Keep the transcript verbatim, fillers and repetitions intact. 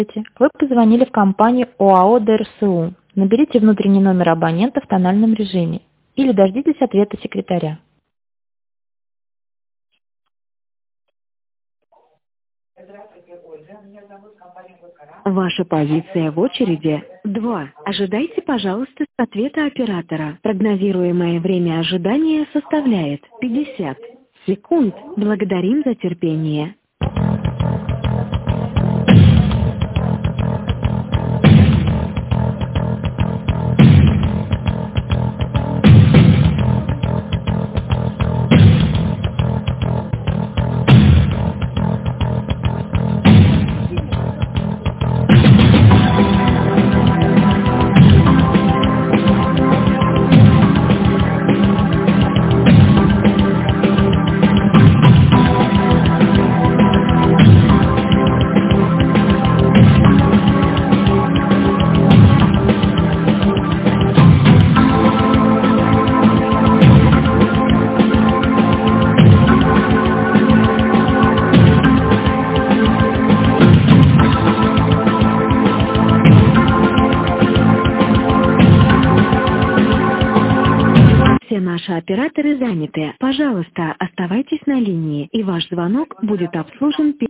Вы позвонили в компанию ОАО ДРСУ. Наберите внутренний номер абонента в тональном режиме или дождитесь ответа секретаря. Ваша позиция в очереди два. Ожидайте, пожалуйста, ответа оператора. Прогнозируемое время ожидания составляет пятьдесят секунд. Благодарим за терпение. Все наши операторы заняты. Пожалуйста, оставайтесь на линии, и ваш звонок будет обслужен.